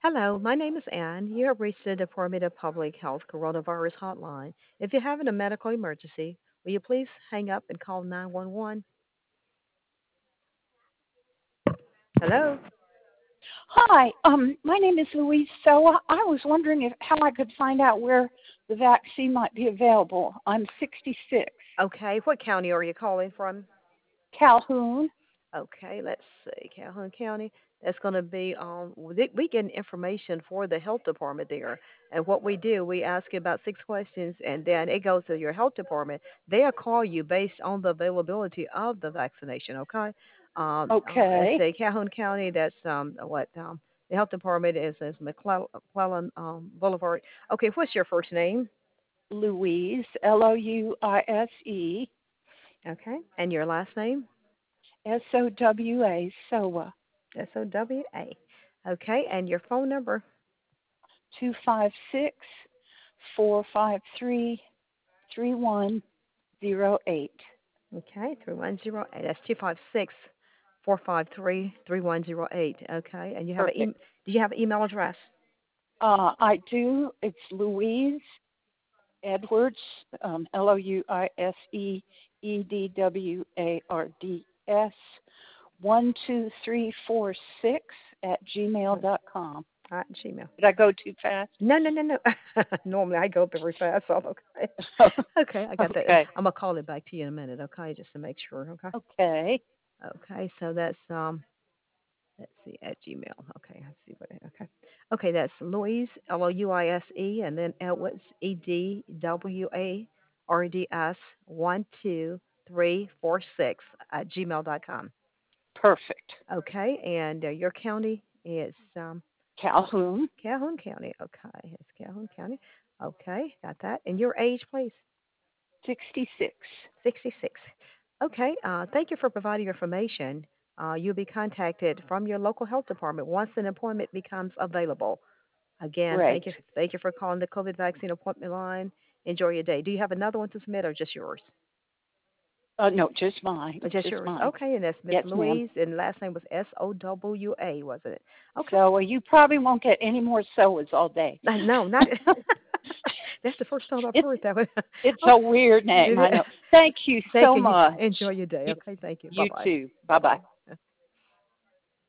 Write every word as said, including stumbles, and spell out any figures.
Hello, my name is Anne. You have reached the Department of Public Health Coronavirus Hotline. If you're having a medical emergency, will you please hang up and call nine one one? Hello? Hi, um, my name is Louise Soa. I was wondering if how I could find out where the vaccine might be available. I'm sixty-six. Okay, what county are you calling from? Calhoun. Okay, let's see, Calhoun County. That's going to be um we we get information for the health department there. And what we do, we ask you about six questions, and then it goes to your health department. They'll call you based on the availability of the vaccination. Okay. Um, uh, let's Okay. see, Calhoun County. That's um what um the health department is is McClellan McClellan, um, Boulevard. Okay, what's your first name? Louise, L O U I S E, Okay, and your last name? S O W A, Soa, S O W A. Okay, and your phone number? two five six, four five three, three one zero eight. Okay, three one zero eight. That's two five six four five three three one zero eight. Okay, and you have an Perfect. e- do you have an email address? Uh, I do. It's Louise Edwards, um, L O U I S E E D W A R D S, one two three four six at gmail dot com. At Gmail. Did I go too fast? No, no, no, no. Normally I go very fast, so I'm okay. Okay, I got that. Okay. I'm gonna call it back to you in a minute, okay, just to make sure, okay? Okay. Okay, so that's um let's see, at Gmail. Okay, let's see what. Okay, okay, that's Louise L O U I S E and then Edwards E D W A R D S one two three four six at gmail dot com. Perfect. Okay, and uh, your county is um, Calhoun, Calhoun County. Okay, it's Calhoun County. Okay, got that. And your age, please? sixty-six. sixty-six. Okay, uh, thank you for providing your information. Uh, you'll be contacted from your local health department once an appointment becomes available. Again, Great. thank you, thank you for calling the COVID vaccine appointment line. Enjoy your day. Do you have another one to submit or just yours? Uh, no, just mine. Or just Just yours. mine. Okay, and that's Miss Yes, ma'am. Louise, and last name was S O W A, wasn't it? Okay. So uh, you probably won't get any more Soas all day. Uh, no, not. That's the first time I've it's heard that one. it's Okay. a weird name, Is I it? know. Thank you Thank so you. You much. enjoy your day. You Okay, thank you. Bye you bye. too. Bye Bye bye. bye.